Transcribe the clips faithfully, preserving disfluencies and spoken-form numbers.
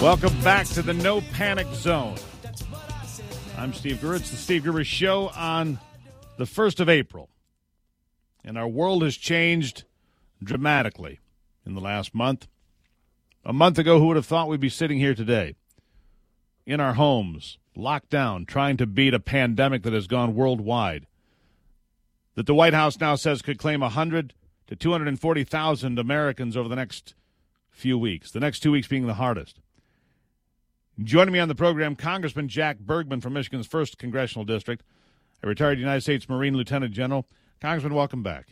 Welcome back to the No Panic Zone. I'm Steve Gruber. It's the Steve Gruber Show on the first of April. And our world has changed dramatically in the last month. A month ago, who would have thought we'd be sitting here today in our homes, locked down, trying to beat a pandemic that has gone worldwide, that the White House now says could claim one hundred to two hundred forty thousand Americans over the next few weeks, the next two weeks being the hardest. Joining me on the program, Congressman Jack Bergman from Michigan's first Congressional District, a retired United States Marine Lieutenant General. Congressman, welcome back.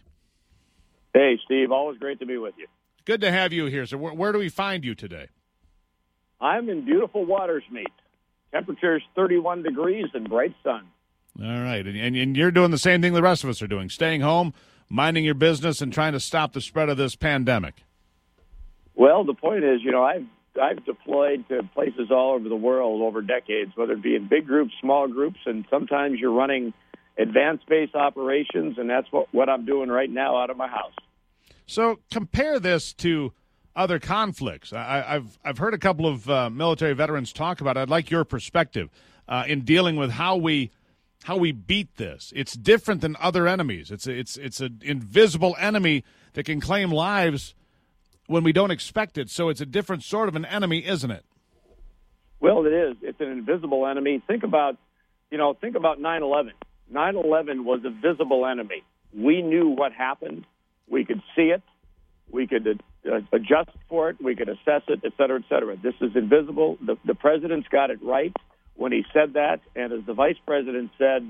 Hey, Steve. Always great to be with you. Good to have you here. So where, where do we find you today? I'm in beautiful Watersmeet. Temperature's thirty-one degrees and bright sun. All right. And, and, and you're doing the same thing the rest of us are doing, staying home, minding your business, and trying to stop the spread of this pandemic. Well, the point is, you know, I've I've deployed to places all over the world over decades, whether it be in big groups, small groups, and sometimes you're running advanced base operations, and that's what, what I'm doing right now out of my house. So compare this to other conflicts. I, I've I've heard a couple of uh, military veterans talk about it. I'd like your perspective uh, in dealing with how we how we beat this. It's different than other enemies. It's a, it's it's an invisible enemy that can claim lives when we don't expect it. So it's a different sort of an enemy, isn't it? Well, it is. It's an invisible enemy. Think about, you know, think about nine eleven. nine eleven was a visible enemy. We knew what happened. We could see it. We could uh, adjust for it. We could assess it, et cetera, et cetera. This is invisible. The, the president's got it right when he said that. And as the vice president said,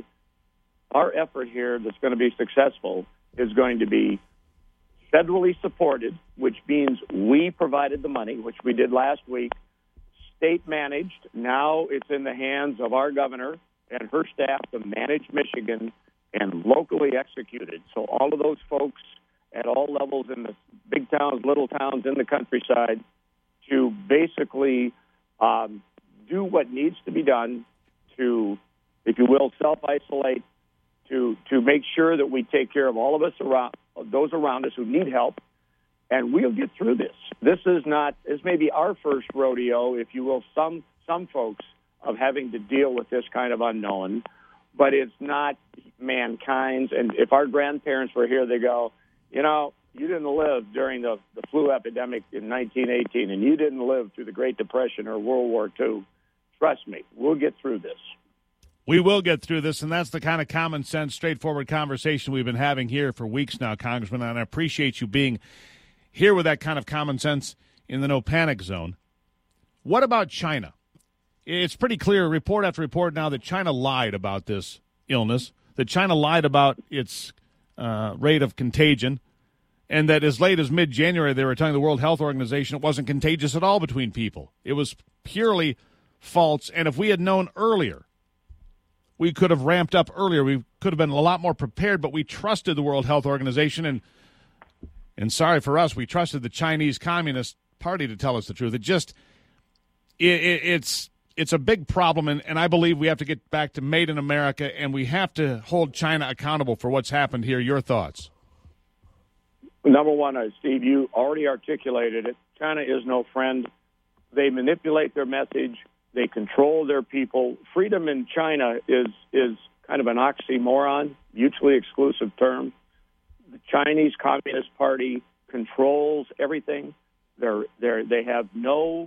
our effort here that's going to be successful is going to be federally supported, which means we provided the money, which we did last week, state managed. Now it's in the hands of our governor and her staff to manage Michigan, and locally executed. So all of those folks at all levels in the big towns, little towns, in the countryside, to basically um, do what needs to be done to, if you will, self-isolate, to to make sure that we take care of all of us around, those around us who need help, and we'll get through this. This is not, this may be our first rodeo, if you will, some some folks, of having to deal with this kind of unknown, but it's not mankind's. And if our grandparents were here, they go, you know, you didn't live during the, the flu epidemic in nineteen eighteen, and you didn't live through the Great Depression or World War Two. Trust me, we'll get through this. We will get through this, and that's the kind of common sense, straightforward conversation we've been having here for weeks now, Congressman, and I appreciate you being here with that kind of common sense in the no panic zone. What about China? It's pretty clear, report after report now, that China lied about this illness, that China lied about its uh, rate of contagion, and that as late as mid-January they were telling the World Health Organization it wasn't contagious at all between people. It was purely false, and if we had known earlier, we could have ramped up earlier. We could have been a lot more prepared, but we trusted the World Health Organization, and and sorry for us, we trusted the Chinese Communist Party to tell us the truth. It just, it, it, it's it's a big problem, and, and I believe we have to get back to made in America, and we have to hold China accountable for what's happened here. Your thoughts? Number one, uh, Steve, you already articulated it. China is no friend. They manipulate their message. They control their people. Freedom in China is is kind of an oxymoron, mutually exclusive term. The Chinese Communist Party controls everything. They're they they have no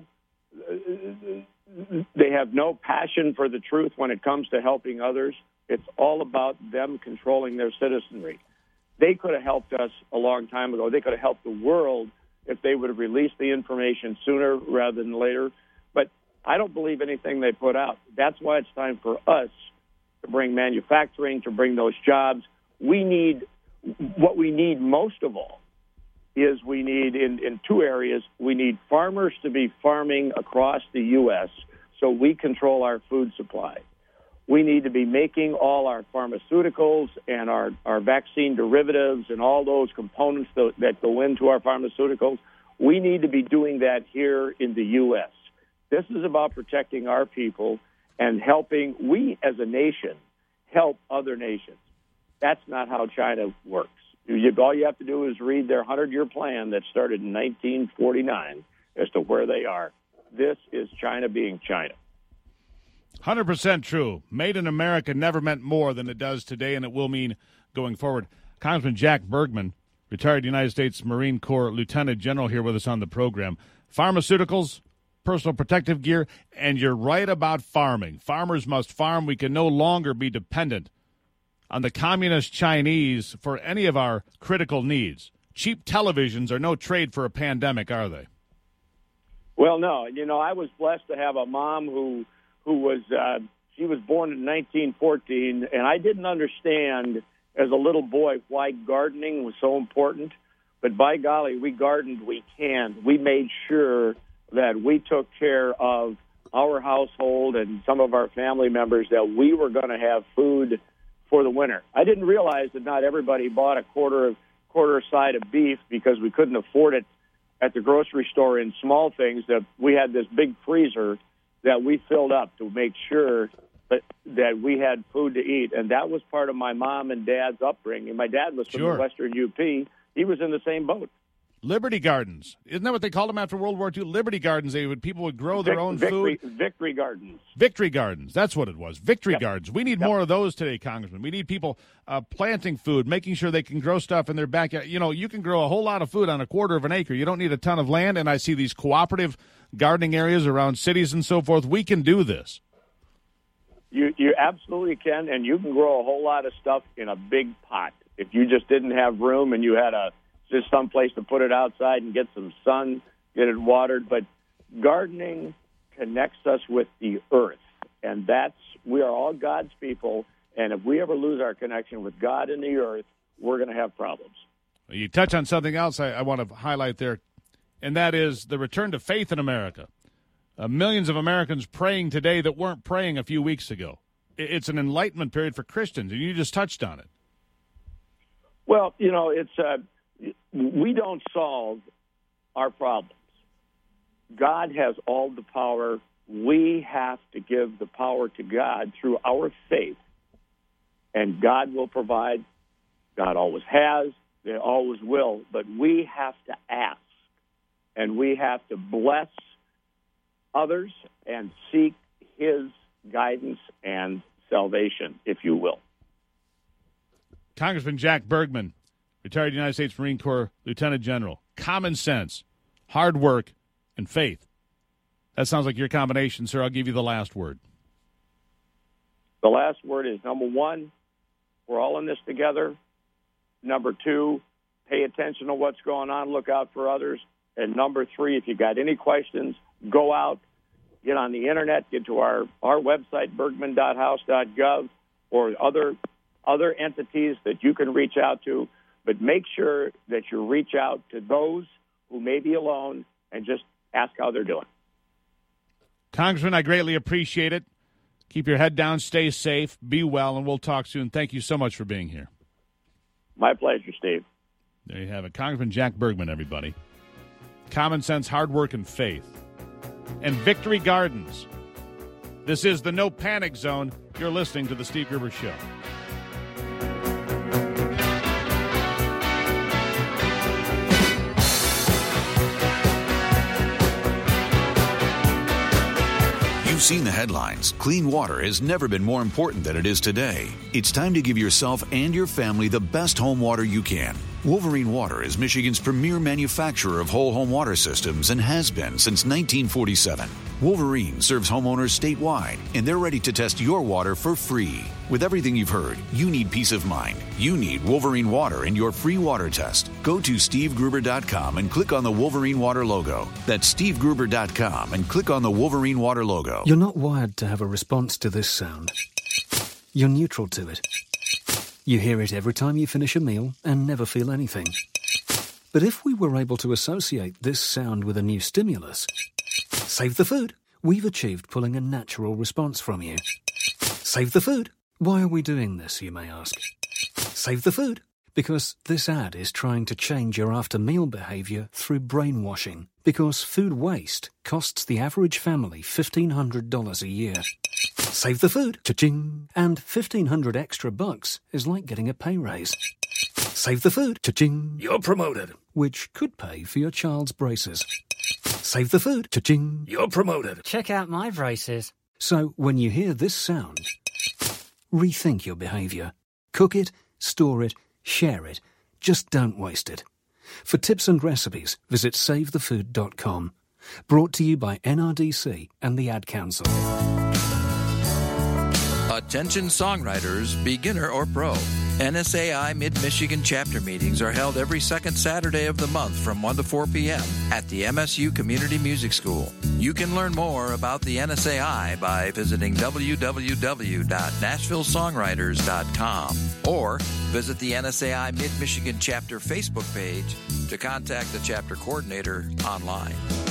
they have no passion for the truth when it comes to helping others. It's all about them controlling their citizenry. They could have helped us a long time ago. They could have helped the world if they would have released the information sooner rather than later. But I don't believe anything they put out. That's why it's time for us to bring manufacturing, to bring those jobs. We need, what we need most of all is we need, in, in two areas, we need farmers to be farming across the U S so we control our food supply. We need to be making all our pharmaceuticals and our, our vaccine derivatives and all those components that, that go into our pharmaceuticals. We need to be doing that here in the U S This is about protecting our people and helping, we as a nation, help other nations. That's not how China works. You, all you have to do is read their hundred-year plan that started in nineteen forty-nine as to where they are. this is China being China. one hundred percent true. Made in America never meant more than it does today, and it will mean going forward. Congressman Jack Bergman, retired United States Marine Corps Lieutenant General, here with us on the program. Pharmaceuticals, personal protective gear, and you're right about farming. Farmers must farm. We can no longer be dependent on the communist Chinese for any of our critical needs. Cheap televisions are no trade for a pandemic, are they? Well, no. You know, I was blessed to have a mom who who was, uh, she was born in nineteen fourteen, and I didn't understand as a little boy why gardening was so important. But by golly, we gardened, we canned. We made sure that we took care of our household and some of our family members, that we were going to have food for the winter. I didn't realize that not everybody bought a quarter of quarter side of beef because we couldn't afford it at the grocery store in small things. That we had this big freezer that we filled up to make sure that, that we had food to eat. And that was part of my mom and dad's upbringing. My dad was from Sure. the Western U P. He was in the same boat. Liberty Gardens. Isn't that what they called them after World War Two? Liberty Gardens. They would People would grow their Vic, own victory, food. Victory Gardens. Victory Gardens. That's what it was. Victory Yep. Gardens. We need Yep. more of those today, Congressman. We need people uh, planting food, making sure they can grow stuff in their backyard. You know, you can grow a whole lot of food on a quarter of an acre. You don't need a ton of land, and I see these cooperative gardening areas around cities and so forth. We can do this. You you absolutely can, and you can grow a whole lot of stuff in a big pot. If you just didn't have room and you had a just some place to put it outside and get some sun, get it watered. But gardening connects us with the earth, and that's we are all God's people. And if we ever lose our connection with God and the earth, we're going to have problems. You touch on something else I, I want to highlight there, and that is the return to faith in America. Uh, millions of Americans praying today that weren't praying a few weeks ago. It's an enlightenment period for Christians, and you just touched on it. Well, you know, it's uh, we don't solve our problems. God has all the power. We have to give the power to God through our faith, and God will provide. God always has. They always will. But we have to ask, and we have to bless others and seek his guidance and salvation, if you will. Congressman Jack Bergman, retired United States Marine Corps Lieutenant General. Common sense, hard work, and faith. That sounds like your combination, sir. I'll give you the last word. The last word is, number one, we're all in this together. Number two, pay attention to what's going on. Look out for others. And number three, if you got any questions, go out, get on the Internet, get to our, our website, bergman dot house dot gov, or other other entities that you can reach out to. But make sure that you reach out to those who may be alone and just ask how they're doing. Congressman, I greatly appreciate it. Keep your head down, stay safe, be well, and we'll talk soon. Thank you so much for being here. My pleasure, Steve. There you have it. Congressman Jack Bergman, everybody. Common sense, hard work, and faith. And Victory Gardens. This is the No Panic Zone. You're listening to The Steve Gruber Show. You've seen the headlines. Clean water has never been more important than it is today. It's time to give yourself and your family the best home water you can. Wolverine Water is Michigan's premier manufacturer of whole home water systems and has been since nineteen forty-seven. Wolverine serves homeowners statewide, and they're ready to test your water for free. With everything you've heard, you need peace of mind. You need Wolverine Water in your free water test. Go to steve gruber dot com and click on the Wolverine Water logo. That's steve gruber dot com and click on the Wolverine Water logo. You're not wired to have a response to this sound. You're neutral to it. You hear it every time you finish a meal and never feel anything. But if we were able to associate this sound with a new stimulus, save the food, we've achieved pulling a natural response from you. Save the food. Why are we doing this, you may ask? Save the food. Because this ad is trying to change your after-meal behavior through brainwashing. Because food waste costs the average family fifteen hundred dollars a year. Save the food. Cha-ching. And fifteen hundred extra bucks is like getting a pay raise. Save the food. Cha-ching. You're promoted. Which could pay for your child's braces. Save the food. Cha-ching. You're promoted. Check out my braces. So when you hear this sound, rethink your behaviour. Cook it, store it, share it. Just don't waste it. For tips and recipes, visit save the food dot com. Brought to you by N R D C and the Ad Council. Attention songwriters, beginner or pro. N S A I Mid-Michigan chapter meetings are held every second Saturday of the month from one to four p.m. at the M S U Community Music School. You can learn more about the N S A I by visiting w w w dot nashville songwriters dot com or visit the N S A I Mid-Michigan chapter Facebook page to contact the chapter coordinator online.